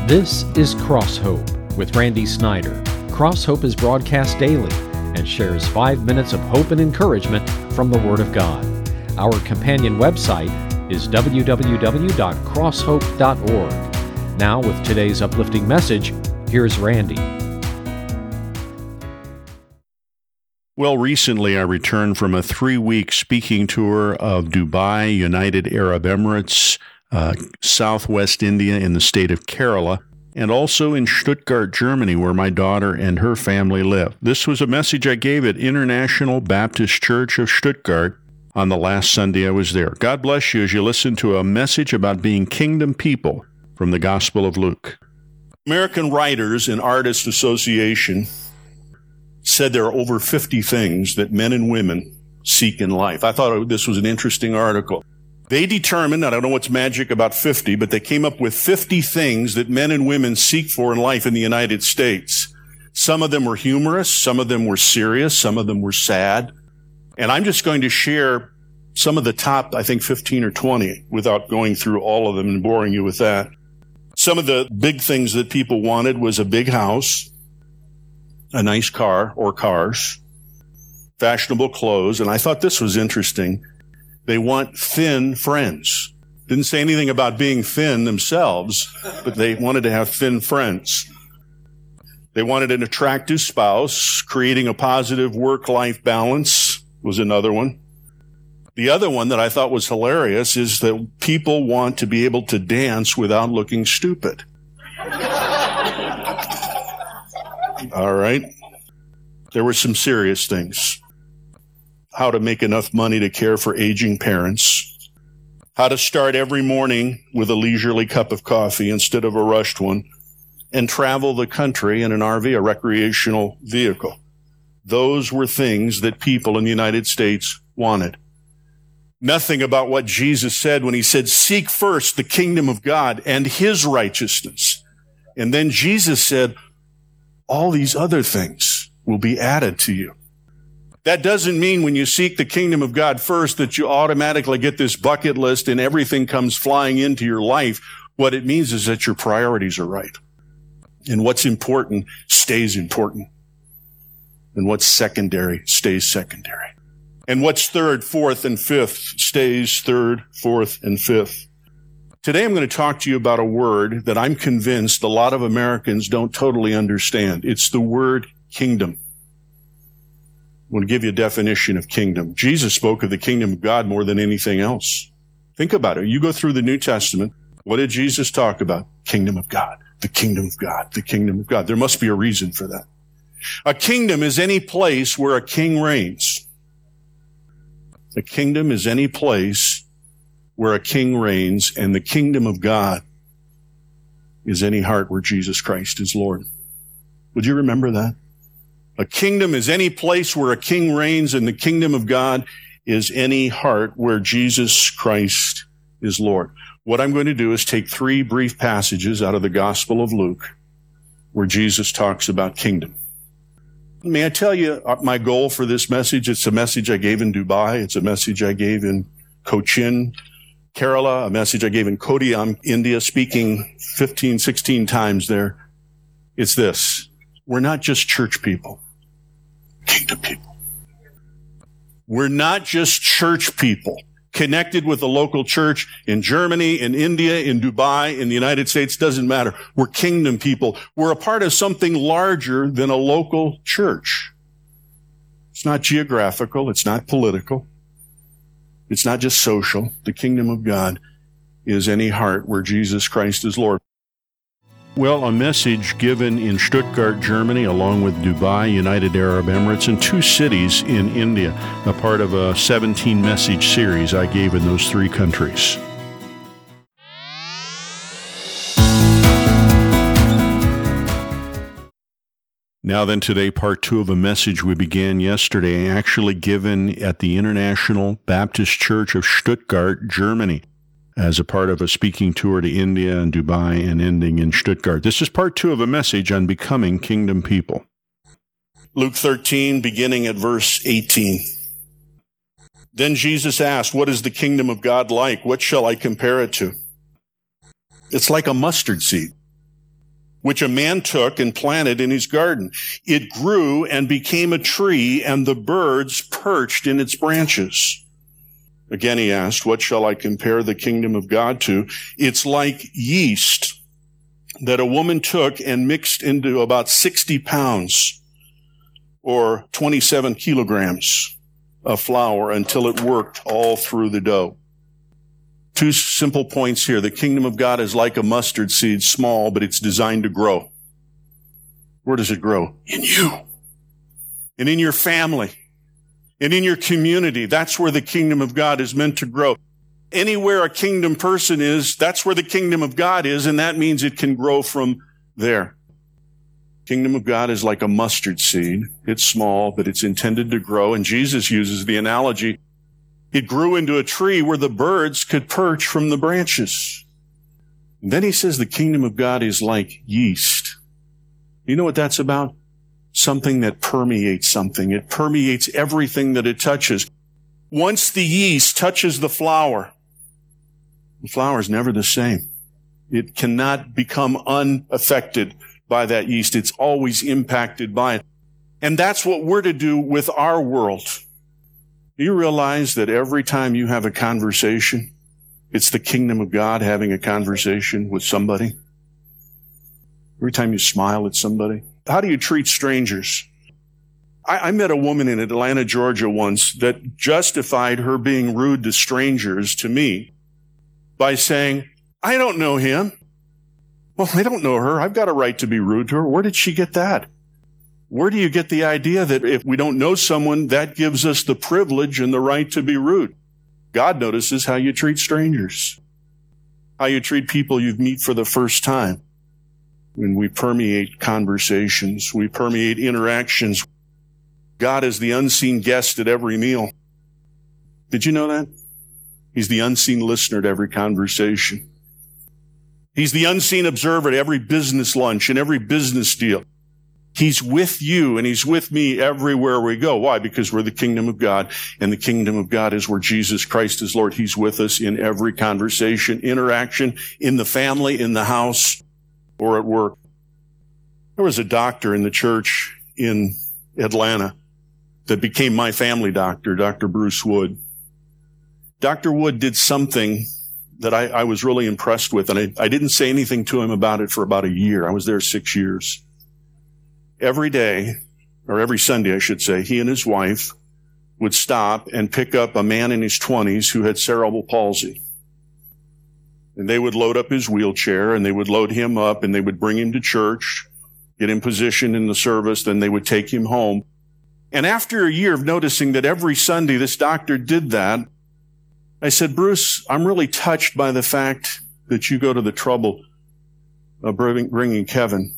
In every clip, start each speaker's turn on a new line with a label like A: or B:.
A: This is Cross Hope with Randy Snyder. Cross Hope is broadcast daily and shares 5 minutes of hope and encouragement from the Word of God. Our companion website is www.crosshope.org. Now, with today's uplifting message, here's Randy.
B: Well, recently I returned from a 3-week speaking tour of Dubai, United Arab Emirates, Southwest India in the state of Kerala, and also in Stuttgart, Germany, where my daughter and her family live. This was a message I gave at International Baptist Church of Stuttgart on the last Sunday I was there. God bless you as you listen to a message about being kingdom people from the Gospel of Luke. American Writers and Artists Association said there are over 50 things that men and women seek in life. I thought this was an interesting article. They determined, I don't know what's magic about 50, but they came up with 50 things that men and women seek for in life in the United States. Some of them were humorous, some of them were serious, some of them were sad. And I'm just going to share some of the top, I think 15 or 20, without going through all of them and boring you with that. Some of the big things that people wanted was a big house, a nice car or cars, fashionable clothes, and I thought this was interesting. They want thin friends. Didn't say anything about being thin themselves, but they wanted to have thin friends. They wanted an attractive spouse. Creating a positive work-life balance was another one. The other one that I thought was hilarious is that people want to be able to dance without looking stupid. All right. There were some serious things. How to make enough money to care for aging parents. How to start every morning with a leisurely cup of coffee instead of a rushed one. And travel the country in an RV, a recreational vehicle. Those were things that people in the United States wanted. Nothing about what Jesus said when he said, "Seek first the kingdom of God and his righteousness." And then Jesus said, all these other things will be added to you. That doesn't mean when you seek the kingdom of God first that you automatically get this bucket list and everything comes flying into your life. What it means is that your priorities are right. And what's important stays important. And what's secondary stays secondary. And what's third, fourth, and fifth stays third, fourth, and fifth. Today I'm going to talk to you about a word that I'm convinced a lot of Americans don't totally understand. It's the word kingdom. I'm going to give you a definition of kingdom. Jesus spoke of the kingdom of God more than anything else. Think about it. You go through the New Testament. What did Jesus talk about? Kingdom of God, the kingdom of God, the kingdom of God. There must be a reason for that. A kingdom is any place where a king reigns. A kingdom is any place where a king reigns, and the kingdom of God is any heart where Jesus Christ is Lord. Would you remember that? A kingdom is any place where a king reigns, and the kingdom of God is any heart where Jesus Christ is Lord. What I'm going to do is take 3 brief passages out of the Gospel of Luke where Jesus talks about kingdom. May I tell you my goal for this message? It's a message I gave in Dubai. It's a message I gave in Cochin, Kerala, a message I gave in Kottayam, India, speaking 15, 16 times there. It's this. We're not just church people. Kingdom people. We're not just church people connected with a local church in Germany, in India, in Dubai, in the United States. Doesn't matter. We're kingdom people. We're a part of something larger than a local church. It's not geographical. It's not political. It's not just social. The kingdom of God is any heart where Jesus Christ is Lord. Well, a message given in Stuttgart, Germany, along with Dubai, United Arab Emirates, and 2 cities in India, a part of a 17-message series I gave in those 3 countries. Now then, today, part 2 of a message we began yesterday, actually given at the International Baptist Church of Stuttgart, Germany, as a part of a speaking tour to India and Dubai and ending in Stuttgart. This is part 2 of a message on becoming kingdom people. Luke 13, beginning at verse 18. Then Jesus asked, "What is the kingdom of God like? What shall I compare it to? It's like a mustard seed, which a man took and planted in his garden. It grew and became a tree, and the birds perched in its branches. Again, he asked, what shall I compare the kingdom of God to? It's like yeast that a woman took and mixed into about 60 pounds or 27 kilograms of flour until it worked all through the dough. Two simple points here. The kingdom of God is like a mustard seed, small, but it's designed to grow. Where does it grow? In you. And in your family. And in your community. That's where the kingdom of God is meant to grow. Anywhere a kingdom person is, that's where the kingdom of God is, and that means it can grow from there. Kingdom of God is like a mustard seed. It's small, but it's intended to grow. And Jesus uses the analogy, it grew into a tree where the birds could perch from the branches. And then he says the kingdom of God is like yeast. You know what that's about? Something that permeates something. It permeates everything that it touches. Once the yeast touches the flour is never the same. It cannot become unaffected by that yeast. It's always impacted by it. And that's what we're to do with our world. Do you realize that every time you have a conversation, it's the kingdom of God having a conversation with somebody? Every time you smile at somebody. How do you treat strangers? I met a woman in Atlanta, Georgia once that justified her being rude to strangers to me by saying, I don't know him. Well, I don't know her. I've got a right to be rude to her. Where did she get that? Where do you get the idea that if we don't know someone, that gives us the privilege and the right to be rude? God notices how you treat strangers, how you treat people you meet for the first time. When we permeate conversations, we permeate interactions. God is the unseen guest at every meal. Did you know that? He's the unseen listener to every conversation. He's the unseen observer at every business lunch and every business deal. He's with you and he's with me everywhere we go. Why? Because we're the kingdom of God, and the kingdom of God is where Jesus Christ is Lord. He's with us in every conversation, interaction, in the family, in the house, or at work. There was a doctor in the church in Atlanta that became my family doctor, Dr. Bruce Wood. Dr. Wood did something that I was really impressed with, and I didn't say anything to him about it for about a year. I was there 6 years. Every day, or every Sunday, I should say, he and his wife would stop and pick up a man in his 20s who had cerebral palsy. And they would load up his wheelchair, and they would load him up, and they would bring him to church, get him positioned in the service, then they would take him home. And after a year of noticing that every Sunday this doctor did that, I said, Bruce, I'm really touched by the fact that you go to the trouble of bringing Kevin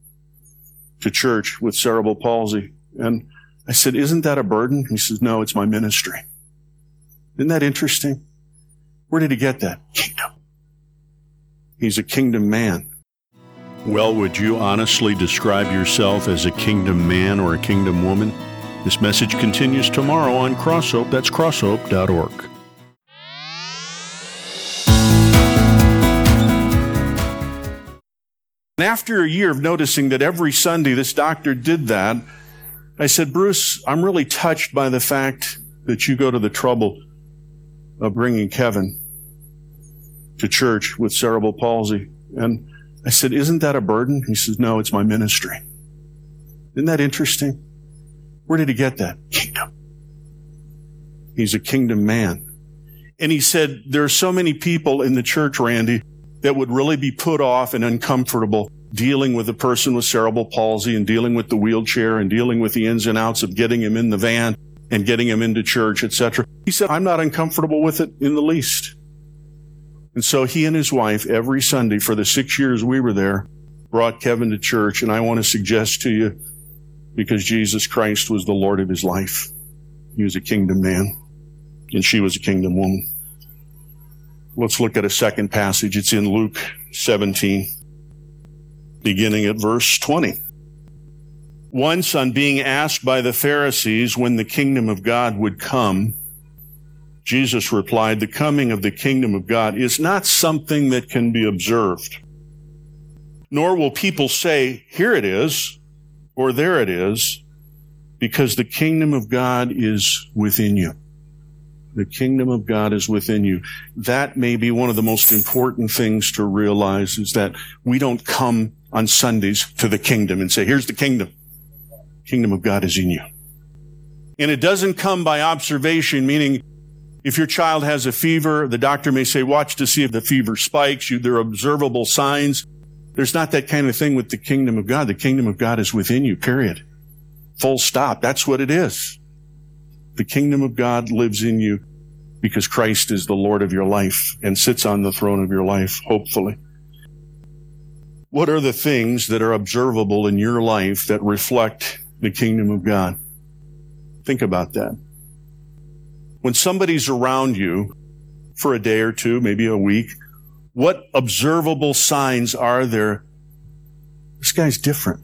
B: to church with cerebral palsy. And I said, isn't that a burden? He says, no, it's my ministry. Isn't that interesting? Where did he get that? Kingdom. He's a kingdom man. Well, would you honestly describe yourself as a kingdom man or a kingdom woman? This message continues tomorrow on Crosshope. That's crosshope.org. And after a year of noticing that every Sunday this doctor did that, I said, Bruce, I'm really touched by the fact that you go to the trouble of bringing Kevin to church with cerebral palsy. And I said, isn't that a burden? He says, no, it's my ministry. Isn't that interesting? Where did he get that? Kingdom. He's a kingdom man. And he said, there are so many people in the church, Randy, that would really be put off and uncomfortable dealing with a person with cerebral palsy and dealing with the wheelchair and dealing with the ins and outs of getting him in the van and getting him into church, etc. He said, I'm not uncomfortable with it in the least. And so he and his wife, every Sunday for the 6 years we were there, brought Kevin to church. And I want to suggest to you, because Jesus Christ was the Lord of his life. He was a kingdom man, and she was a kingdom woman. Let's look at a second passage. It's in Luke 17, beginning at verse 20. Once, on being asked by the Pharisees when the kingdom of God would come, Jesus replied, the coming of the kingdom of God is not something that can be observed, nor will people say, here it is, or there it is, because the kingdom of God is within you. The kingdom of God is within you. That may be one of the most important things to realize, is that we don't come on Sundays to the kingdom and say, here's the kingdom. Kingdom of God is in you. And it doesn't come by observation, meaning if your child has a fever, the doctor may say, watch to see if the fever spikes. There are observable signs. There's not that kind of thing with the kingdom of God. The kingdom of God is within you, period. Full stop. That's what it is. The kingdom of God lives in you because Christ is the Lord of your life and sits on the throne of your life, hopefully. What are the things that are observable in your life that reflect the kingdom of God? Think about that. When somebody's around you for a day or two, maybe a week, what observable signs are there? This guy's different.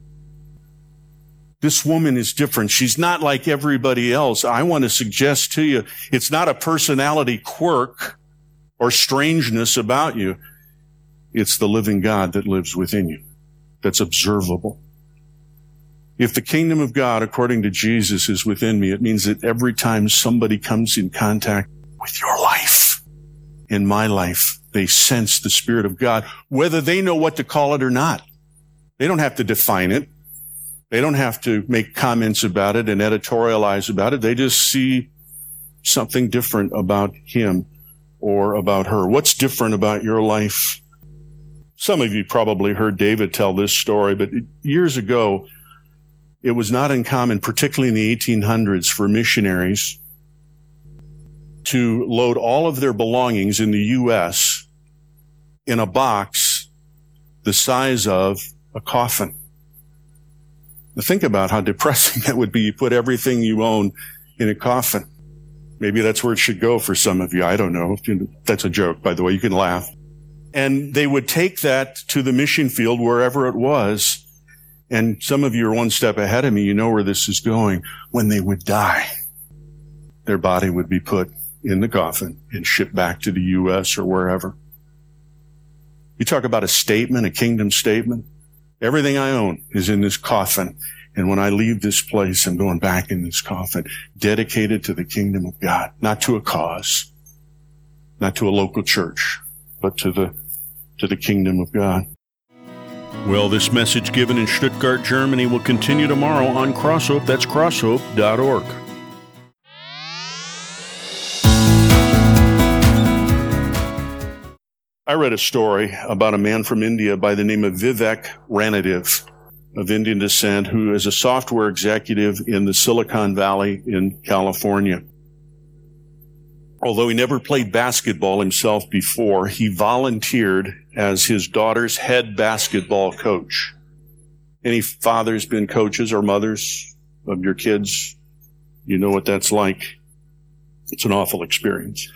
B: This woman is different. She's not like everybody else. I want to suggest to you, it's not a personality quirk or strangeness about you. It's the living God that lives within you, that's observable. If the kingdom of God, according to Jesus, is within me, it means that every time somebody comes in contact with your life, in my life, they sense the Spirit of God, whether they know what to call it or not. They don't have to define it. They don't have to make comments about it and editorialize about it. They just see something different about him or about her. What's different about your life? Some of you probably heard David tell this story, but years ago, it was not uncommon, particularly in the 1800s, for missionaries to load all of their belongings in the U.S. in a box the size of a coffin. Now think about how depressing that would be. You put everything you own in a coffin. Maybe that's where it should go for some of you. I don't know. That's a joke, by the way. You can laugh. And they would take that to the mission field, wherever it was. And some of you are one step ahead of me. You know where this is going. When they would die, their body would be put in the coffin and shipped back to the U.S. or wherever. You talk about a statement, a kingdom statement. Everything I own is in this coffin. And when I leave this place, I'm going back in this coffin, dedicated to the kingdom of God, not to a cause, not to a local church, but to the kingdom of God. Well, this message given in Stuttgart, Germany will continue tomorrow on Crosshope. That's crosshope.org. I read a story about a man from India by the name of Vivek Ranadive, of Indian descent, who is a software executive in the Silicon Valley in California. Although he never played basketball himself before, he volunteered as his daughter's head basketball coach. Any fathers been coaches or mothers of your kids? You know what that's like. It's an awful experience.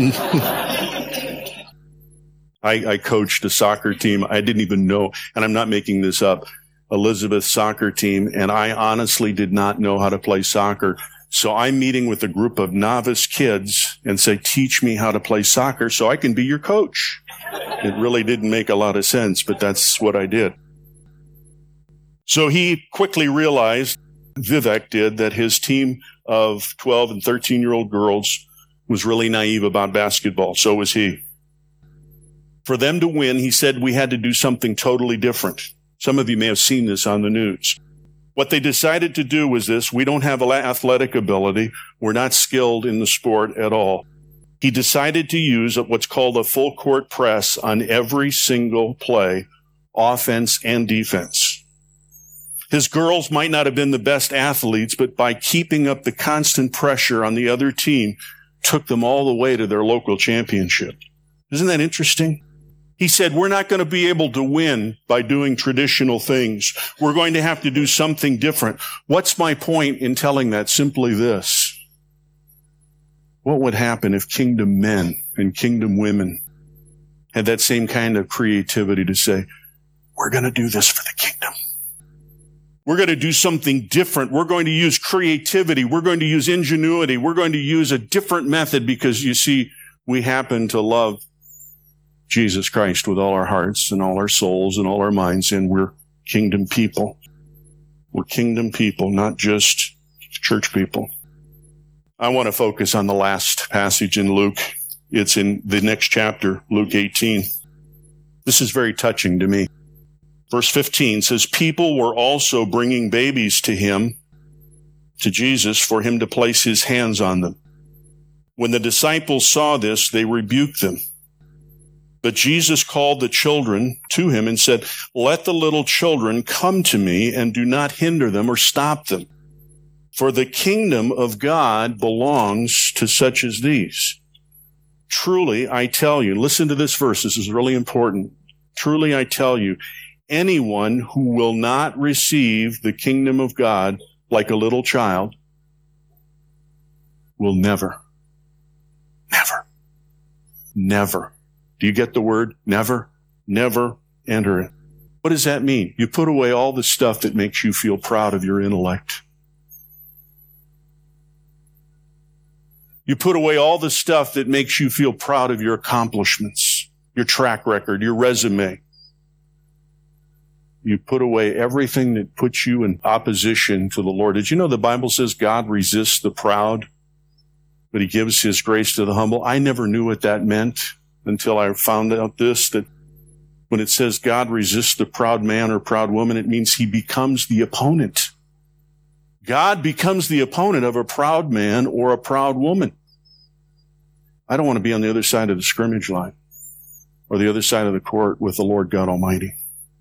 B: I coached a soccer team. I didn't even know, and I'm not making this up, Elizabeth's soccer team, and I honestly did not know how to play soccer. So I'm meeting with a group of novice kids and say, teach me how to play soccer so I can be your coach. It really didn't make a lot of sense, but that's what I did. So he quickly realized, Vivek did, that his team of 12 and 13-year-old girls was really naive about basketball. So was he. For them to win, he said we had to do something totally different. Some of you may have seen this on the news. What they decided to do was this: we don't have athletic ability. We're not skilled in the sport at all. He decided to use what's called a full court press on every single play, offense and defense. His girls might not have been the best athletes, but by keeping up the constant pressure on the other team, took them all the way to their local championship. Isn't that interesting? He said, we're not going to be able to win by doing traditional things. We're going to have to do something different. What's my point in telling that? Simply this: what would happen if kingdom men and kingdom women had that same kind of creativity to say, we're going to do this for the kingdom. We're going to do something different. We're going to use creativity. We're going to use ingenuity. We're going to use a different method because, you see, we happen to love Jesus Christ with all our hearts and all our souls and all our minds, and we're kingdom people. We're kingdom people, not just church people. I want to focus on the last passage in Luke. It's in the next chapter, Luke 18. This is very touching to me. Verse 15 says, people were also bringing babies to him, to Jesus, for him to place his hands on them. When the disciples saw this, they rebuked them. But Jesus called the children to him and said, let the little children come to me, and do not hinder them or stop them. For the kingdom of God belongs to such as these. Truly, I tell you, listen to this verse, this is really important. Truly, I tell you, anyone who will not receive the kingdom of God like a little child will never. Do you get the word never? Never enter it. What does that mean? You put away all the stuff that makes you feel proud of your intellect. You put away all the stuff that makes you feel proud of your accomplishments, your track record, your resume. You put away everything that puts you in opposition to the Lord. Did you know the Bible says God resists the proud, but he gives his grace to the humble? I never knew what that meant until I found out this, that when it says God resists the proud man or proud woman, it means he becomes the opponent. God becomes the opponent of a proud man or a proud woman. I don't want to be on the other side of the scrimmage line or the other side of the court with the Lord God Almighty.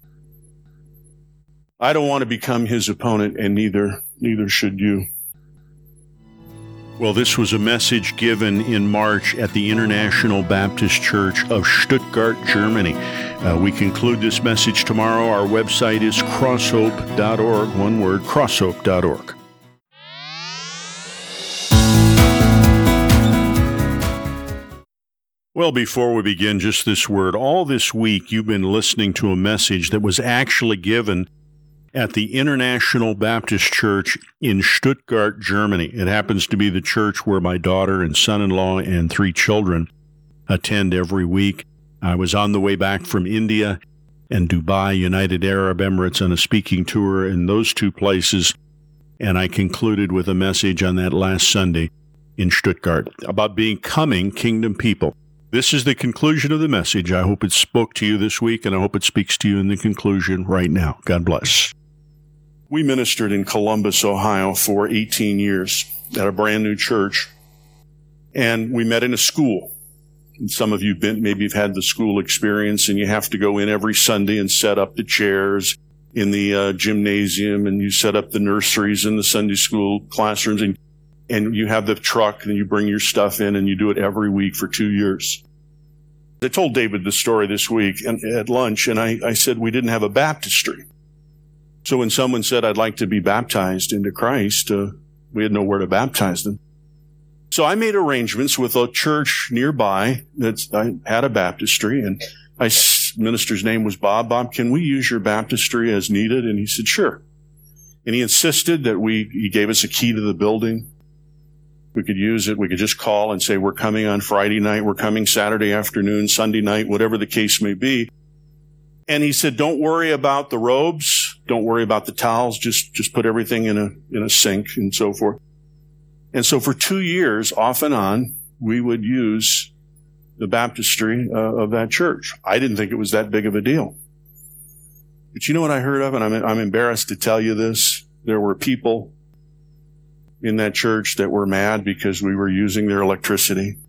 B: I don't want to become his opponent, and neither should you. Well, this was a message given in March at the International Baptist Church of Stuttgart, Germany. We conclude this message tomorrow. Our website is crosshope.org, one word, crosshope.org. Well, before we begin, just this word. All this week, you've been listening to a message that was actually given at the International Baptist Church in Stuttgart, Germany. It happens to be the church where my daughter and son-in-law and 3 children attend every week. I was on the way back from India and Dubai, United Arab Emirates, on a speaking tour in those 2 places, and I concluded with a message on that last Sunday in Stuttgart about becoming kingdom people. This is the conclusion of the message. I hope it spoke to you this week, and I hope it speaks to you in the conclusion right now. God bless. We ministered in Columbus, Ohio for 18 years at a brand new church, and we met in a school. And some of you maybe you've had the school experience, and you have to go in every Sunday and set up the chairs in the gymnasium, and you set up the nurseries in the Sunday school classrooms, and you have the truck, and you bring your stuff in, and you do it every week for 2 years. I told David the story this week at lunch, and I said we didn't have a baptistry. So when someone said, I'd like to be baptized into Christ, we had nowhere to baptize them. So I made arrangements with a church nearby that I had a baptistry, and minister's name was Bob. Bob, can we use your baptistry as needed? And he said, sure. And he insisted that he gave us a key to the building. We could use it. We could just call and say, we're coming on Friday night. We're coming Saturday afternoon, Sunday night, whatever the case may be. And he said, don't worry about the robes. Don't worry about the towels. Just put everything in a sink and so forth. And so for 2 years, off and on, we would use the baptistry of that church. I didn't think it was that big of a deal. But you know what I heard of? And I'm embarrassed to tell you this. There were people in that church that were mad because we were using their electricity.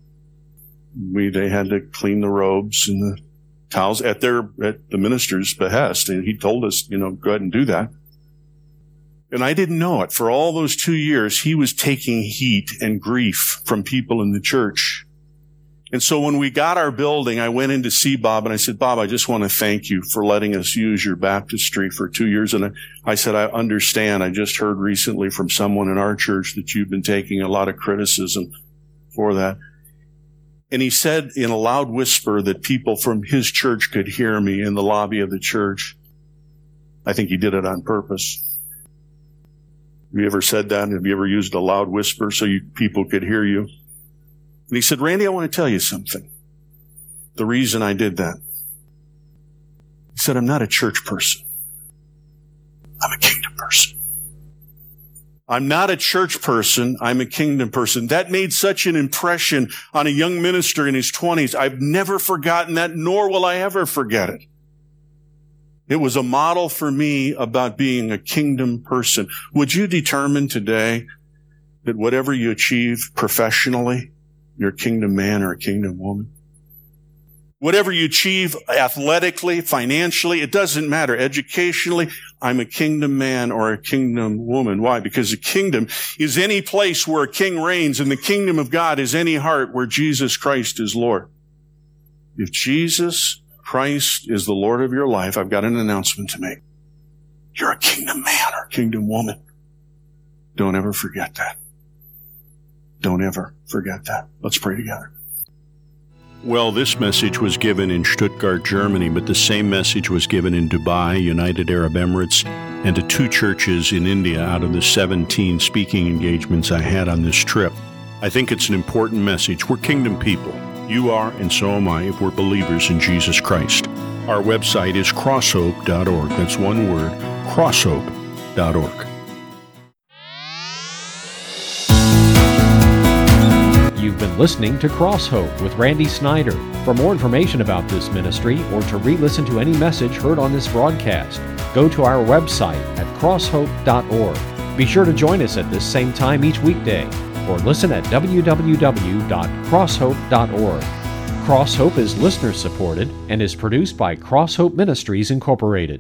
B: They had to clean the robes and the towels at the minister's behest, and he told us, go ahead and do that. And I didn't know it. For all those 2 years, he was taking heat and grief from people in the church. And so when we got our building, I went in to see Bob, and I said, Bob, I just want to thank you for letting us use your baptistry for 2 years. And I said, I understand. I just heard recently from someone in our church that you've been taking a lot of criticism for that. And he said in a loud whisper that people from his church could hear me in the lobby of the church. I think he did it on purpose. Have you ever said that? Have you ever used a loud whisper so people could hear you? And he said, Randy, I want to tell you something. the reason I did that. He said, I'm not a church person. I'm a kingdom person. I'm not a church person. I'm a kingdom person. That made such an impression on a young minister in his 20s. I've never forgotten that, nor will I ever forget it. It was a model for me about being a kingdom person. Would you determine today that whatever you achieve professionally, you're a kingdom man or a kingdom woman? Whatever you achieve athletically, financially, it doesn't matter. Educationally, I'm a kingdom man or a kingdom woman. Why? Because the kingdom is any place where a king reigns, and the kingdom of God is any heart where Jesus Christ is Lord. If Jesus Christ is the Lord of your life, I've got an announcement to make. You're a kingdom man or a kingdom woman. Don't ever forget that. Don't ever forget that. Let's pray together. Well, this message was given in Stuttgart, Germany, but the same message was given in Dubai, United Arab Emirates, and to 2 churches in India out of the 17 speaking engagements I had on this trip. I think it's an important message. We're kingdom people. You are, and so am I, if we're believers in Jesus Christ. Our website is crosshope.org. That's one word, crosshope.org.
A: You've been listening to Cross Hope with Randy Snyder. For more information about this ministry or to re-listen to any message heard on this broadcast, go to our website at crosshope.org. Be sure to join us at this same time each weekday, or listen at www.crosshope.org. Cross Hope is listener supported and is produced by Cross Hope Ministries Incorporated.